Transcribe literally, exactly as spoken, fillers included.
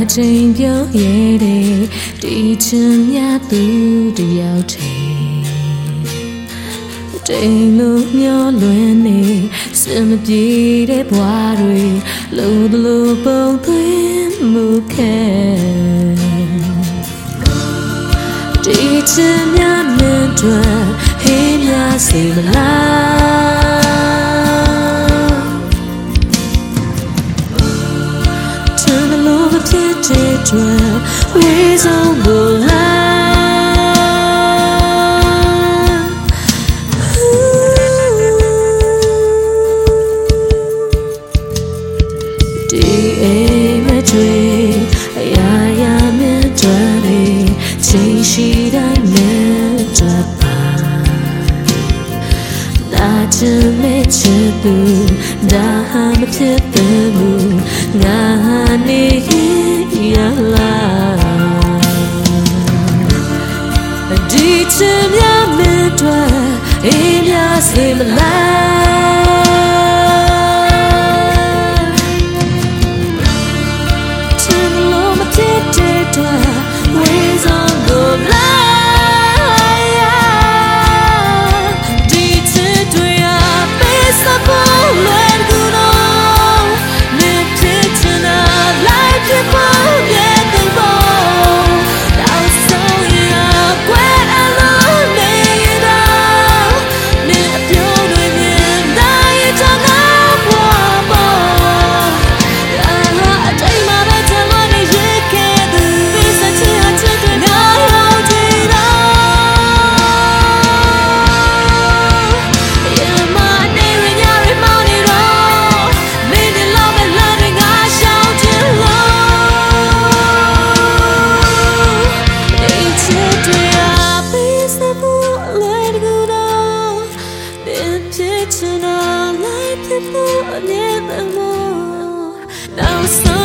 ချိန်ပြောရတဲ့ဒီချင်များသူတယောက်တည်းတိမ်လို့မျောလွင်နေစင်မပြေတဲ့ဘဝတွေလုံလို့ပုံသွင်းမှုခဲဒီချင်များမင်းတို့ဟင်းများစေမလားချင်လို့ဖြစ်တဲ့တွေ့ဝေးဆုံးဘူးလားဒီအိမ်မတွေ့အရာရာမြတ်တယ်ချိန်ရှိတိုင်းနဲ့တွေ့ပါနာချင်မဲ့ချစ်သူဒါဟာမဖြစ်ဘူးငါနေရလားဒီချင်များမင်းတို့အေးများစေမလားချင်လို့မဖြစ်တဲ့တွေ့ဝေးဆုံးကိုလာဒီချစ်တွေအပေးစဖို့လွယ်ကူတော့မင်းဖြစ်ချင်တာလိုက်ဖြစ်ဖို့ရဲ့တူဖို့တော့ဆုံးရကွယ်အလုံးနေတော့မင်းအပြုံးတွေမြင်တိုင်းတော့ငါဘွားပေါ်အတိုင်းမှာပဲချမ်းလို့နေရခဲ့သူပြီးစချင်အချစ်တွေငါရောက်ကြည့်တော့ရမနေရညရမောင်းနေတော့မင်းနဲ့လောက်မဲ့လမ်းတွေငါရှောင်ချင်လို့ဒီချစ်တွေအပေးစဖို့လွယ်ကူတော့မင်းဖြစ်ချင်တာလိုက်ဖြစ်ဖို့အမြဲတမ်းလို့နောက်